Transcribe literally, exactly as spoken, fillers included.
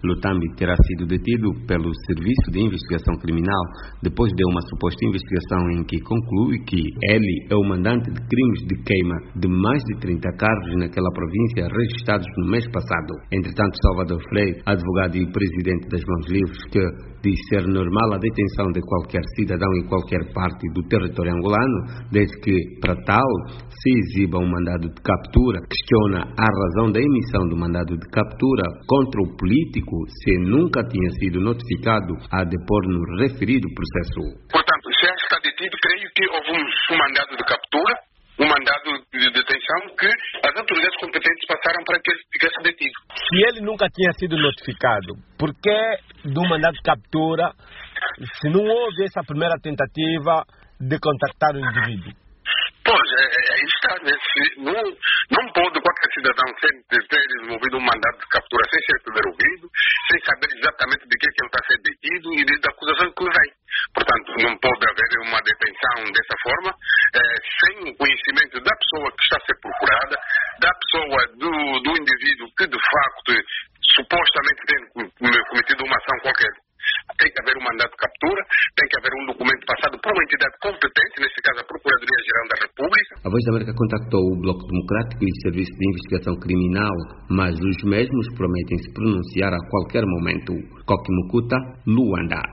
Lutambi terá sido detido pelo Serviço de Investigação Criminal depois de uma suposta investigação em que conclui que ele é o mandante de crimes de queima de mais de trinta carros naquela província registrados no mês passado. Entretanto, Salvador Freire, advogado e presidente das Mãos Livres, que diz ser normal a detenção de qualquer cidadão em qualquer parte do território angolano, desde que, para tal, se exiba um mandado de captura, questiona a razão da emissão do mandado de captura contra o político se nunca tinha sido notificado a depor no referido processo. Portanto, se ele está detido, creio que houve um, um mandado de captura, um mandado de detenção que as autoridades competentes passaram para que ele ficasse detido. Se ele nunca tinha sido notificado, por que do mandado de captura, se não houve essa primeira tentativa de contactar o indivíduo? Pois, é, é, está, né? Se, não, não pode qualquer cidadão ter, ter desenvolvido um mandado de captura sem ser primeiro ouvido, sem saber exatamente de que, que ele está sendo detido e de, da acusação que vem. Portanto, não pode haver uma detenção dessa forma, é, sem o conhecimento da pessoa que está a ser procurada, da pessoa, do, do indivíduo que de facto supostamente tem cometido uma ação qualquer. Tem que haver um mandato de captura, tem que haver um documento passado por uma entidade competente, neste caso a Procuradoria-Geral da República. A Voz da América contactou o Bloco Democrático e o Serviço de Investigação Criminal, mas os mesmos prometem se pronunciar a qualquer momento. Coque Mucuta, Luanda.